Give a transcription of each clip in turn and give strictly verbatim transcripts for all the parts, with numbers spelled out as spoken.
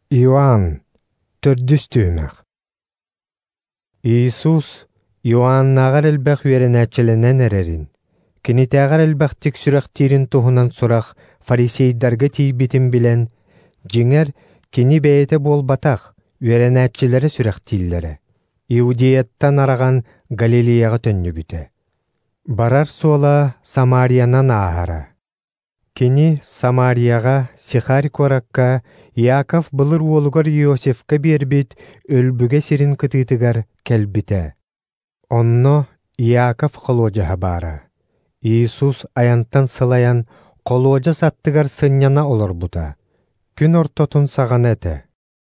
Иоанн төрдүс түймәк. Иисус Иоаннағар элбәқ үйеренәчеленен эрерин. Кинитәғар элбәқтик сүрәқтирин туһунан сурах фарисейдарға тейбитин билен, жиңер кини бәйеті болбатақ үйеренәчелері сүрәқтиллері. Иудеяттан араған Галилеяға төнні бүті. Барар сола Самариянан ағара. Кини Самарияға Сихар коракка Иаков былыр олугар Иосифка бербит өлбүге сирин кытытыгар келбите. Онно Иаков коложаға бара. Иисус аянтан сылаян коложа саттыгар сынняна олар бута. Күн ортотун саған әті.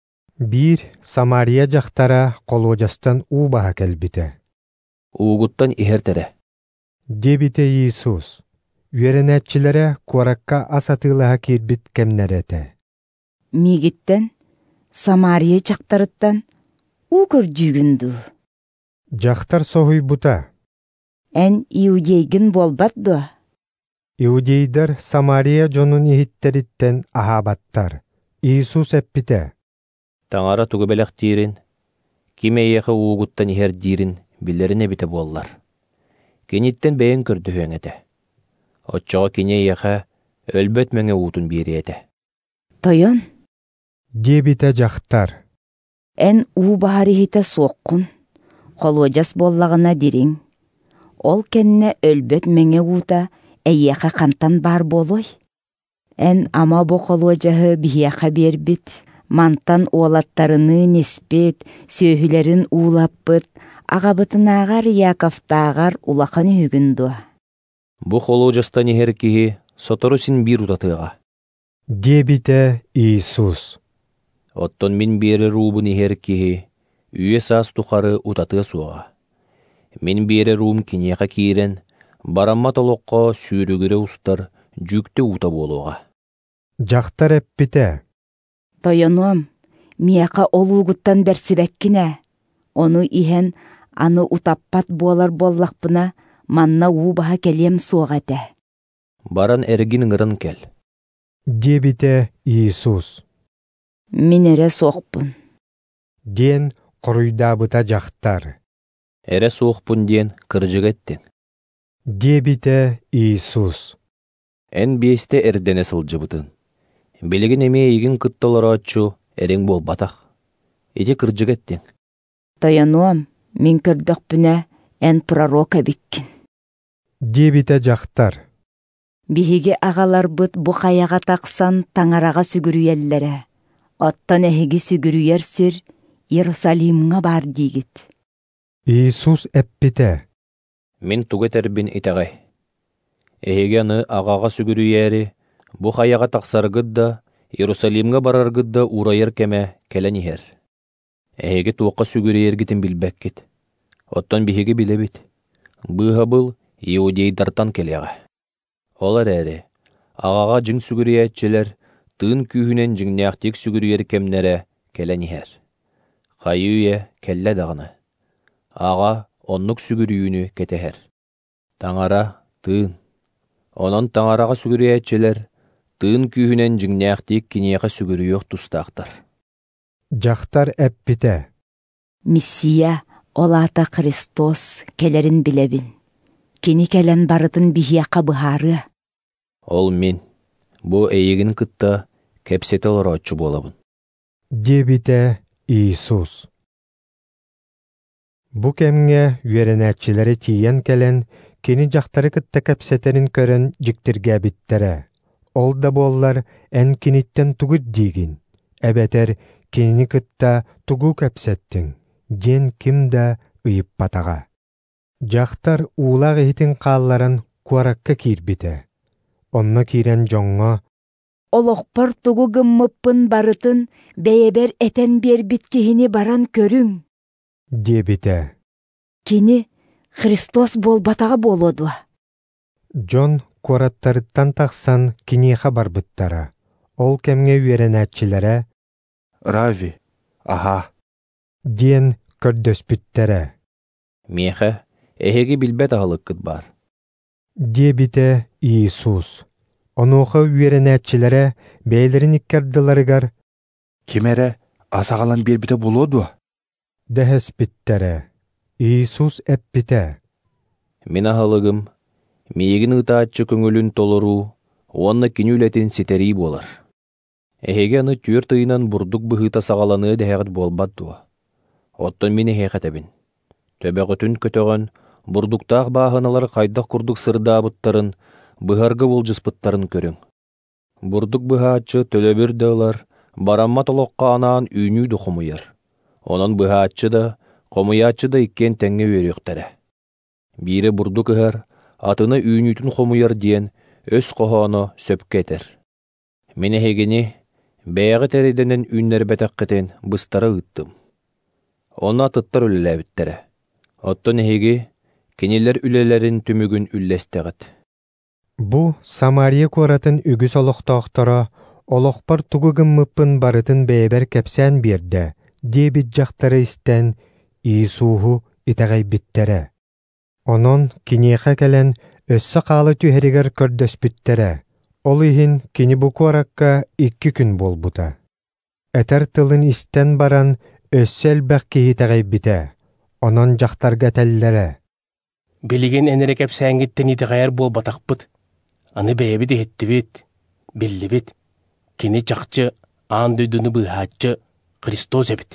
Бир Самария жақтара коложастан убаға келбите. Угуттан ихертере. Дебите Иисус. Үйеренәтчілері коракка асатылыға кербит кемнереті. Мигиттен Самария жақтарыттан угыр жүгінді. Жақтар соғый бута. Ән иудейгін болбадды. Иудейдер Самария жонун ихиттериттен ахабаттар. Иисус әппите. Таңара тугубелек тирин, кимейеқі угуттан ихер дирин билеріне бите боллар. Кениттен бейін көрді хөңеті. Отчоға кенейеқі өлбөт мәңе уутун бириеті. Тойон. Дебите жақтар. Ән уу бағарихите соққын, қолуажас боллағына дирин. Ол кенне өлбөт мәңе uuta әйеқі қантан бар болой. Ән ама бо қолуажағы бияқа бербит, мантан олаттарыны неспет, сөйхілерін уулаппыт, ағабытынағар Яковтағар улақаны хүгінді. Бу қолуажастан ихер кихи сотору син бир утатыға. Дебите Иисус. Оттон мин бири рубын ихер кихи үйе саас тухары утатыға суға. Мин бири рум кинеқа кирен, барамма толоққа сүйрігірі устар жүкті ута болуға. Жақтар әппите. Тойоном, мияқа олуғыттан бәрсібәккіне. Оны ихен аны утаппат болар боллақпына манна уубаға келем суғате. Баран әргін ғырын кел. Дебите Иисус. Мен эре соқпын. Ден құруйдабыта жақтар. Эре соқпын ден кыржығеттен. Дебите Иисус. Ән бесте әрдене сылжыбытын. Белеген еме егін кытталары атчу әрең бол батақ. Еде кыржығеттен. Тойонуам, мен көрдіқ бүне ән пророка біккін. Дебите жақтар. Биһиге ағалар бұт бұқаяға тақсан таңараға сүгірүйеллері. Оттан әхіге сүгірүйер сір Иерусалимға бар дегіт. Иисус әппите. Мен тугет әрбін итағай. Әхіге аны ағаға сүгірүйері бұқаяға тақсарғыдда Иерусалимға барарғыдда урайыр кәмә кәләнігер. Әхіге туаққа сүгірейергітін білбәккет. Оттан биһиге білебіт. Бұға бұл иудейдартан келеға. Олар әрі, ағаға жың сүгірейетчелер, тыын күйінен жыңнияқтек сүгірейер кемнері кәләнігер. Қайуе кәллә дағыны. Аға оннық сүгірейіні кетехер. Таңара тыын. Онын таңараға сүгірейетчелер, тыын күйінен жыңнияқтек кенеға сүгірейек тұстақтар. Жақтар әппите. Мессия, олата Христос келерін білебін. Кені кәлән барытын бихияқа бұхары. Ол мен, бұ әйегін кытта кәпсетел рачу болабын. Дебите Иисус. Бұ кәмге үйеренәтчілері тиен кәлен, кені жақтары кытта кәпсетерін көрін жіктірге біттері. Ол да боллар ән кенеттен тұғыт дейгін. Әбәтер кені кытта тұғу кәпсеттің. Ден кімді ұйып батаға. Жақтар уылақ ехтін қалларын қуараққа кирбіті. Онна кирен жоңға. Олықпар тұғу гыммыппын барытын бәйебер әтен бер біткіхіні баран көрің. Дебіті. Кені Христос бол батаға болуду. Жон қуараттарыттан тақсан кенеға бар бұттара. Ол кәмге үйеренәтчілері. Рави, аха. Ден көрдөс бүттері. Меха, әхеге білбет ағылық кыт бар. Дебите Иисус. Онуға үйеренәтчілері бәйлерін иккерділарыгар Кемере асағалан бербіте болуду. Дәһәс биттере. Иисус эппите. Мен ахалыгым, миегин ытаатчы көңүлүн толору, онна кинүлетин ситери болар. Эхеге аны түөр тыйынан бурдук быһыта сагаланы дэһэгит болбат дуа. Оттон мини хейхетебин. Төбөгөтүн көтөгөн, бурдуктаах бааһыналар хайдах курдук сырдаабыттарын, быһарга булжыспыттарын көрүң. Бурдук быһааччы төлөбүр дылар, барамма толокка анаан үйнүү духумуяр. Онон быһааччы да, комуяаччы да иккен теңге үйрөктөрө. Бири бурдук ыһар, атына үйнүүтүн хомуяр диен, өс кохооно сөпкетер. Мен эхегини, бэйэҕи тэриденен үүннер бэтэххитин быстара ыттым. Онна тыттар үлэлээбиттере. Оттон эхеги, кинилер үлелерин түмүгүн үллэстэгит. Бу Самария куоратын үгүс олохтоохторо, олохпар тугугыммыппын барытын бэйбэр кэпсään биэрдэ, диэбит дьахтары истэн Иисуху итэгэй биттере. Онон киниэхэ кэлэн өссө хаалы түһэригэр көрдөспүттере. Ол иһин кини бу куоракка икки күн болбута. Этер тылын истэн баран өссө элбэх киһи тэҕэйбитэ. Онон дьахтарга тэллэре. Билигин энере кэпсээҥҥиттэн итэҕэйэр буолбатахпыт. Аны бэйэбит иһиттибит, биллибит. Кини чахчы, аан дүйдүнү быһааччы Христос эбит.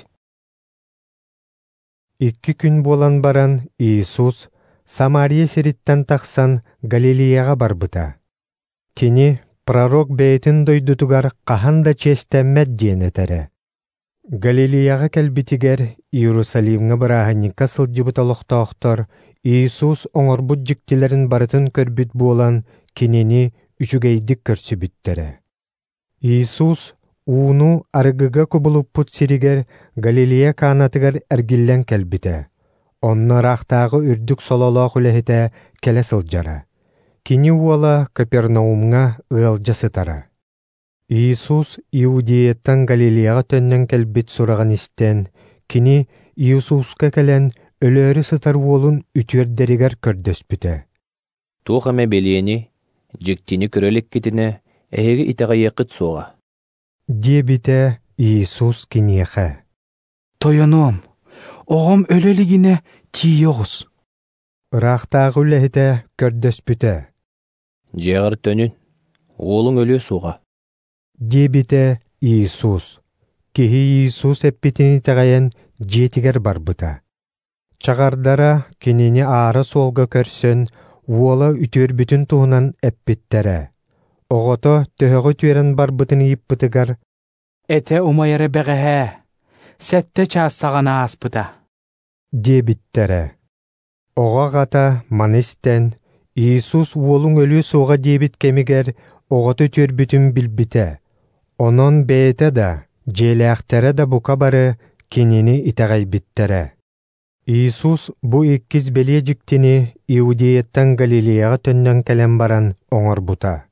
Икки күн болан баран Иисус Самария сириттен тахсан Галилеяға барбыта. Кини пророк бэйтин дойдутугар хаһан да честэммэт диэн этере. Галилеяға кэлбитигер Иерусалимга бараһанньыкка сылдьыбыт олохтоохтор Иисус оҥорбут дьиктилэрин барытын көрбүт буолан кинини үчүгэйдик көрсүбүттере. Иисус ууну арыгыга кубулуппут сиригер Галилея каанатыгар эргиллэн кэлбите. Онна рахтагы үрдүк сололоох үлэхите келе сылдьара. Кини уола Капернаумга ыалдьа сытара. Иисус Иудеяттан Галилеяға төннен кэлбит сураган истен, кини Иисуска келен өлөөрү сытар уолун үтүөрдеригер көрдөспүтэ. Туохаме белиени, дьиктини көрөлек китине, эһеги итэҕэйэккит суоҕа. Диэбите Иисус киниэхэ. Тойоном, оҕом өлөлигине тиийоҕус. Рахтагы үлэхите көрдөспүтэ. Дьиэҕэр төнүн, уолуң өлүө суоҕа. Диэбите Иисус. Киһи Иисус эппитини тэҕэйэн дьиэтигэр барбыта. Чагардара кинини аара суолга көрсөн, уола үтүөрбүтүн туһунан эппиттерэ. Оҕото төһөгө түөрэн барбытын ийиппытыгар. Эте умайары бэҕэһэ, сэтте чаассаҕана ааспыта. Диэбиттерэ. Оҕа гата манистен Иисус уолуң өлүө суоҕа диэбит кемигер оҕото түөрбүтүн билбите. Онон бэйэтэ да, дьиэлээхтэрэ да бука бары кинини итэҕэйбиттерэ. Иисус бу иккис белиэ дьиктини Иудеяттан Галилеяға төннөн кэлэн баран оҥорбута.